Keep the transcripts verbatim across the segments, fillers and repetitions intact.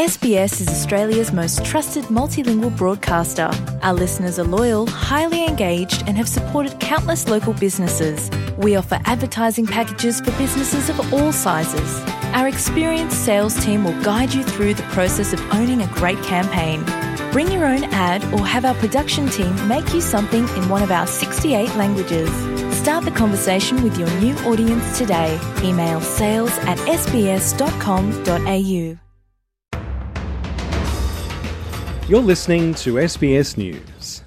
S B S is Australia's most trusted multilingual broadcaster. Our listeners are loyal, highly engaged and have supported countless local businesses. We offer advertising packages for businesses of all sizes. Our experienced sales team will guide you through the process of owning a great campaign. Bring your own ad or have our production team make you something in one of our sixty-eight languages. Start the conversation with your new audience today. Email sales at s b s dot com dot a u. You're listening to S B S News.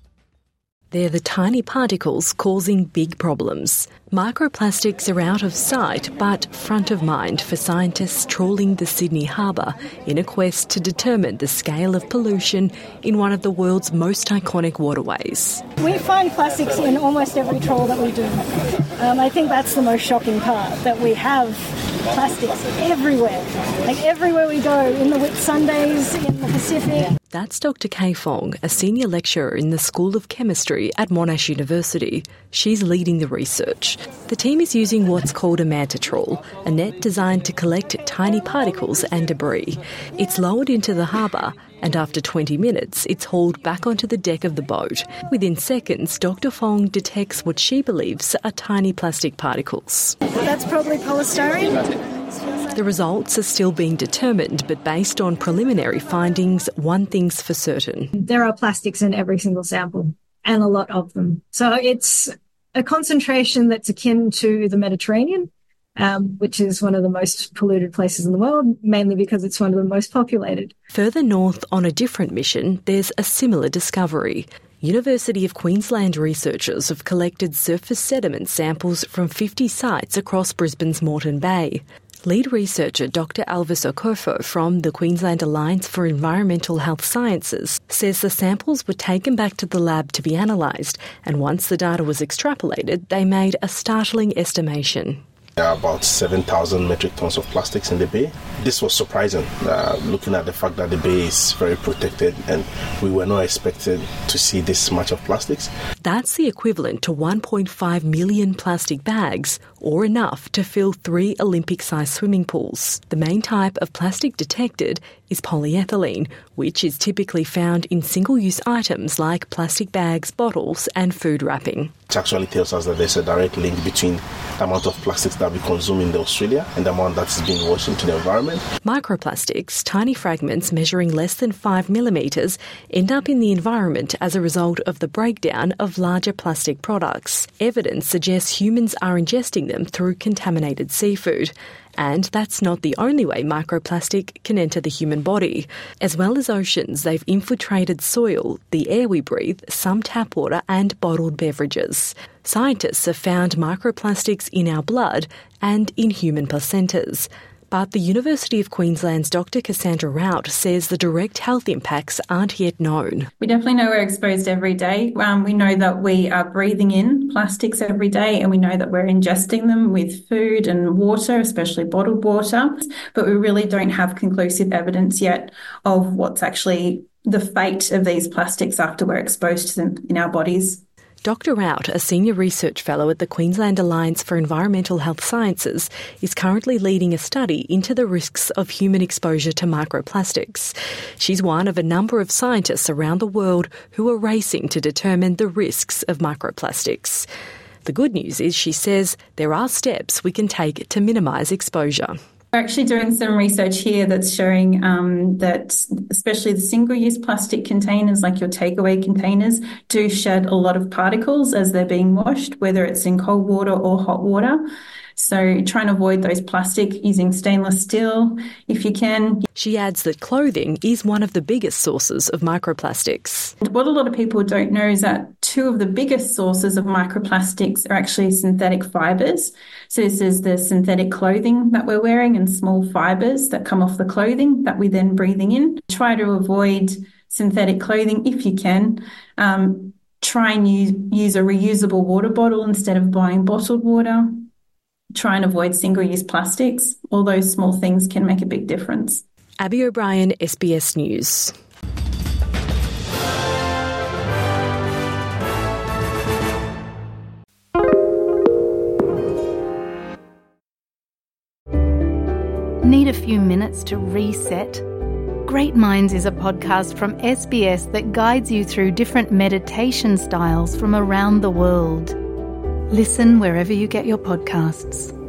They're the tiny particles causing big problems. Microplastics are out of sight but front of mind for scientists trawling the Sydney Harbour in a quest to determine the scale of pollution in one of the world's most iconic waterways. We find plastics in almost every trawl that we do. Um, I think that's the most shocking part, that we have plastics everywhere. Like everywhere we go, in the Whitsundays, in the Pacific. That's Doctor Kay Fong, a senior lecturer in the School of Chemistry at Monash University. She's leading the research. The team is using what's called a manta trawl, a net designed to collect tiny particles and debris. It's lowered into the harbour, and after twenty minutes, it's hauled back onto the deck of the boat. Within seconds, Doctor Fong detects what she believes are tiny plastic particles. That's probably polystyrene. The results are still being determined, but based on preliminary findings, one thing's for certain. There are plastics in every single sample, and a lot of them. So it's a concentration that's akin to the Mediterranean, um, which is one of the most polluted places in the world, mainly because it's one of the most populated. Further north on a different mission, there's a similar discovery. University of Queensland researchers have collected surface sediment samples from fifty sites across Brisbane's Moreton Bay. Lead researcher Doctor Alvis Okofo from the Queensland Alliance for Environmental Health Sciences says the samples were taken back to the lab to be analysed, and once the data was extrapolated, they made a startling estimation. There are about seven thousand metric tons of plastics in the bay. This was surprising, uh, looking at the fact that the bay is very protected and we were not expected to see this much of plastics. That's the equivalent to one point five million plastic bags, or enough to fill three Olympic-sized swimming pools. The main type of plastic detected is polyethylene, which is typically found in single-use items like plastic bags, bottles and food wrapping. It actually tells us that there's a direct link between the amount of plastics that we consume in Australia and the amount that's being washed into the environment. Microplastics, tiny fragments measuring less than five millimetres, end up in the environment as a result of the breakdown of larger plastic products. Evidence suggests humans are ingesting them through contaminated seafood. And that's not the only way microplastic can enter the human body. As well as oceans, they've infiltrated soil, the air we breathe, some tap water and bottled beverages. Scientists have found microplastics in our blood and in human placentas. But the University of Queensland's Doctor Cassandra Rout says the direct health impacts aren't yet known. We definitely know we're exposed every day. Um, we know that we are breathing in plastics every day, and we know that we're ingesting them with food and water, especially bottled water. But we really don't have conclusive evidence yet of what's actually the fate of these plastics after we're exposed to them in our bodies. Doctor Rout, a senior research fellow at the Queensland Alliance for Environmental Health Sciences, is currently leading a study into the risks of human exposure to microplastics. She's one of a number of scientists around the world who are racing to determine the risks of microplastics. The good news is, she says, there are steps we can take to minimise exposure. We're actually doing some research here that's showing um, that especially the single-use plastic containers, like your takeaway containers, do shed a lot of particles as they're being washed, whether it's in cold water or hot water. So try and avoid those plastic using stainless steel if you can. She adds that clothing is one of the biggest sources of microplastics. What a lot of people don't know is that two of the biggest sources of microplastics are actually synthetic fibres. So this is the synthetic clothing that we're wearing and small fibres that come off the clothing that we're then breathing in. Try to avoid synthetic clothing if you can. Um, try and use, use a reusable water bottle instead of buying bottled water. Try and avoid single-use plastics. All those small things can make a big difference. Abby O'Brien, S B S News. Need a few minutes to reset? Great Minds is a podcast from S B S that guides you through different meditation styles from around the world. Listen wherever you get your podcasts.